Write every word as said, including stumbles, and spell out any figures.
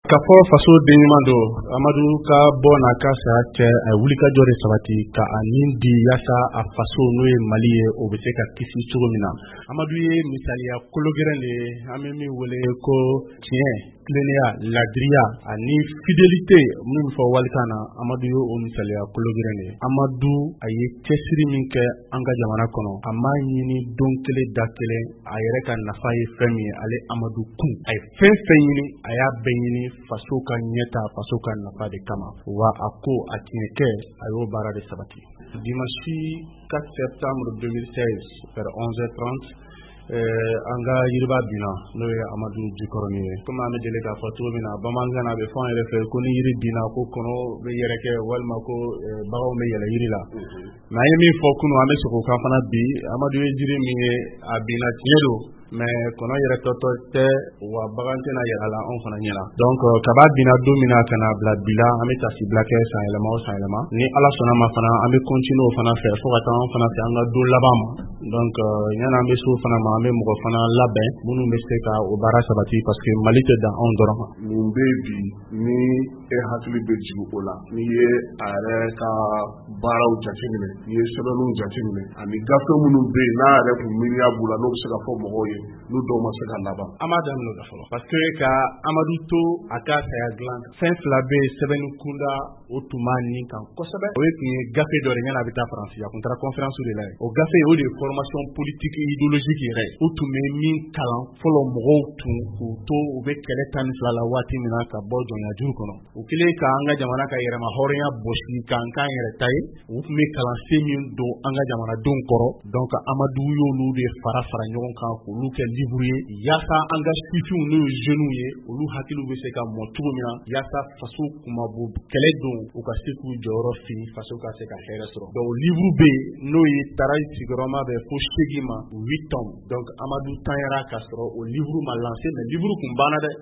Ka fɔ faso denɲuman don Amadu ka bɔ n'a ka saya cɛ a ye wulikajɔ de sabati ka a nin di yaasa a faso n'o ye Mali ye o bɛ se ka kisi cogo min na. Amadu ye misaliya kologɛrɛn de ye an bɛ min wele ko tiɲɛ, tilennenya, laadiriya ani fidélité min fɔ walikan na Amadu ye o misaliya kologɛrɛn de ye. Amadu a ye cɛsiri min kɛ an ka jamana kɔnɔ a m'a ɲini don kelen da kelen a yɛrɛ ka nafa ye fɛn min ye ale Amadu kun a ye fɛn fɛn ɲini a y'a bɛɛ ɲini faso ka ɲɛta faso ka nafa de kama wa a ko a tiɲɛ kɛ a y'o baara de sabati. Dimanche quatre septembre deux mille seize vers onze heures trente an ka yiriba binna n'o ye Amadu Jikɔrɔni ye. Komi an bɛ deli k'a fɔ cogo min na bamanankan na a bɛ fɔ an yɛrɛ fɛ ko ni yiri binna ko kɔnɔ bɛ yɛrɛkɛ walima ko baganw bɛ yɛlɛ yiri la. Mais an ye min fɔ kunun an bɛ segin o kan fana bi Amadu ye jiri min ye a binna tiɲɛ don mais kɔnɔ yɛrɛ tɔtɔ tɛ wa bagan tɛna yɛlɛ la anw fana ɲɛna. Donc kaba binna don min na ka na bila bi la an bɛ tasi bila kɛ san yɛlɛma o san yɛlɛma ni Ala sɔnna ma fana an bɛ continuer o fana fɛ fo ka taa an fana fɛ an ka don laban ma. Donc yan'an bɛ se o fana ma an bɛ mɔgɔ fana labɛn minnu bɛ se ka o baara sabati parce que Mali tɛ dan anw dɔrɔn ma. Mun bɛ bi ni e hakili bɛ jigin o la n'i ye a yɛrɛ ka baaraw jateminɛ n'i ye sɛbɛnninw jateminɛ ani gafe minnu bɛ yen n'a yɛrɛ kun miiriya b'u la n'o bɛ se ka fɔ mɔgɔw ye n'u dɔw ma se ka laban. An b'a daminɛ o la fɔlɔ parce que ka Amadu to a ka saya dilan fɛn fila bɛ yen sɛbɛnni kunda o tun b'a nin kan kosɛbɛ o ye tun ye gafe dɔ de ɲɛna a bɛ taa Faransi a kun taara conférence de la yen o gafe o de ye formation politique et idéologique yɛrɛ ye o tun bɛ min kalan fɔlɔ mɔgɔw tun k'u to u bɛ kɛlɛ tan ni fila la waati min na ka bɔ jɔnyajuru kɔnɔ o kɛlen ka an ka jamana ka yɛrɛma hɔrɔnya bosi k'an k'an yɛrɛ ta ye u tun bɛ kalansen min don an ka jamanadenw kɔrɔ donc Amadu y'olu de fara fara ɲɔgɔn kan k'olu kɛ livre ye yaasa an ka sifinw n'o ye jeunes ye olu hakiliw bɛ se ka mɔ cogo min na yaasa faso kumabo kɛlɛ don u ka se k'u jɔyɔrɔ fin faso ka se ka hɛrɛ sɔrɔ. Donc livre bɛ yen n'o ye Tarayi sigiyɔrɔma bɛ fo seegin ma huit tomes donc Amadu tanyara k'a sɔrɔ o livre ma lancé mais livre kun banna dɛ.